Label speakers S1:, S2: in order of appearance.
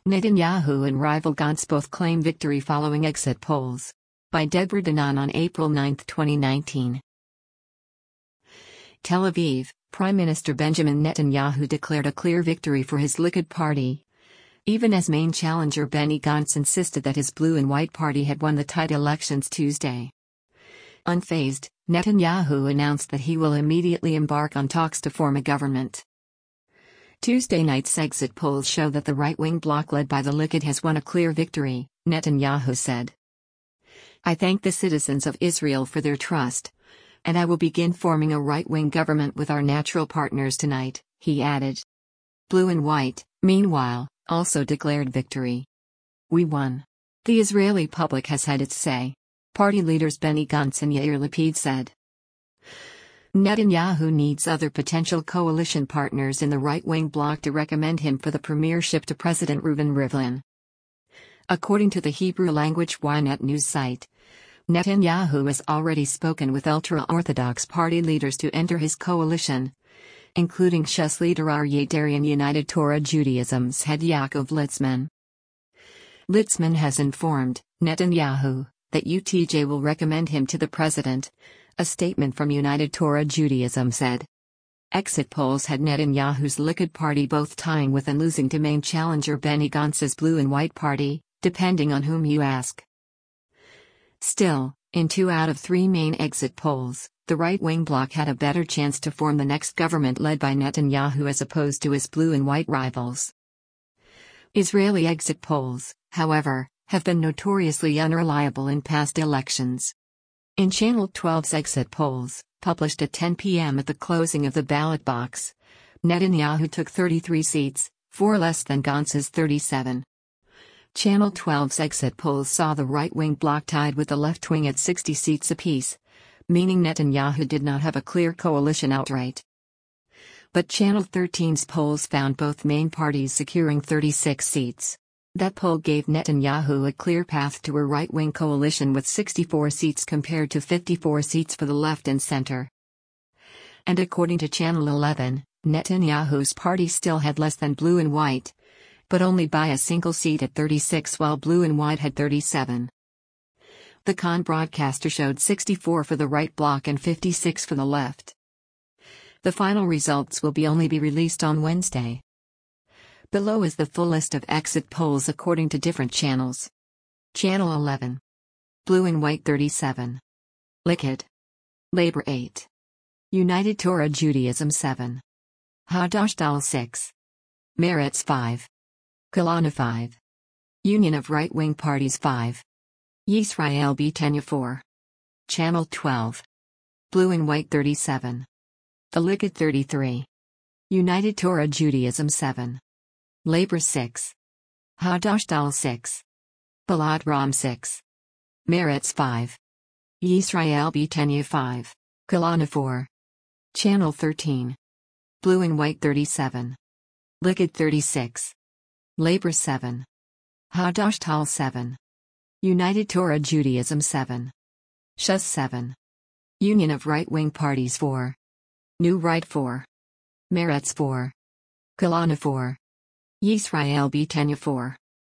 S1: Netanyahu and rival Gantz both claim victory following exit polls. By Deborah Danan on April 9, 2019. Tel Aviv, Prime Minister Benjamin Netanyahu declared a clear victory for his Likud party, even as main challenger Benny Gantz insisted that his blue and white party had won the tight elections Tuesday. Unfazed, Netanyahu announced that he will immediately embark on talks to form a government. Tuesday night's exit polls show that the right-wing bloc led by the Likud has won a clear victory, Netanyahu said. I thank the citizens of Israel for their trust, and I will begin forming a right-wing government with our natural partners tonight, he added. Blue and white, meanwhile, also declared victory. We won. The Israeli public has had its say. Party leaders Benny Gantz and Yair Lapid said. Netanyahu needs other potential coalition partners in the right-wing bloc to recommend him for the premiership to President Reuven Rivlin. According to the Hebrew-language Ynet news site, Netanyahu has already spoken with ultra-Orthodox party leaders to enter his coalition, including Shas leader Aryeh Deri and United Torah Judaism's head Yaakov Litzman. Litzman has informed Netanyahu that UTJ will recommend him to the president, a statement from United Torah Judaism said. Exit polls had Netanyahu's Likud party both tying with and losing to main challenger Benny Gantz's blue and white party, depending on whom you ask. Still, in 2 out of 3 main exit polls, the right-wing bloc had a better chance to form the next government led by Netanyahu as opposed to his blue and white rivals. Israeli exit polls, however, have been notoriously unreliable in past elections. In Channel 12's exit polls, published at 10 p.m. at the closing of the ballot box, Netanyahu took 33 seats, 4 less than Gantz's 37. Channel 12's exit polls saw the right-wing bloc tied with the left wing at 60 seats apiece, meaning Netanyahu did not have a clear coalition outright. But Channel 13's polls found both main parties securing 36 seats. That poll gave Netanyahu a clear path to a right-wing coalition with 64 seats compared to 54 seats for the left and center. And according to Channel 11, Netanyahu's party still had less than blue and white, but only by a single seat at 36 while blue and white had 37. The Khan broadcaster showed 64 for the right bloc and 56 for the left. The final results will only be released on Wednesday. Below is the full list of exit polls according to different channels. Channel 11. Blue and white 37. Likud. Labor 8. United Torah Judaism 7. Hadash-Ta'al 6. Meretz 5. Kalana 5. Union of Right-Wing Parties 5. Yisrael Beitenu 4. Channel 12. Blue and white 37. The Likud 33. United Torah Judaism 7. Labor 6. Hadash-Ta'al 6. Balad Ram 6. Meretz 5. Yisrael Beitenu 5. Kalana 4. Channel 13. Blue and white 37. Likud 36. Labor 7. Hadash-Ta'al 7. United Torah Judaism 7. Shas 7. Union of Right-Wing Parties 4. New Right 4. Meretz 4. Kalana 4. Yisrael Beitenu 4.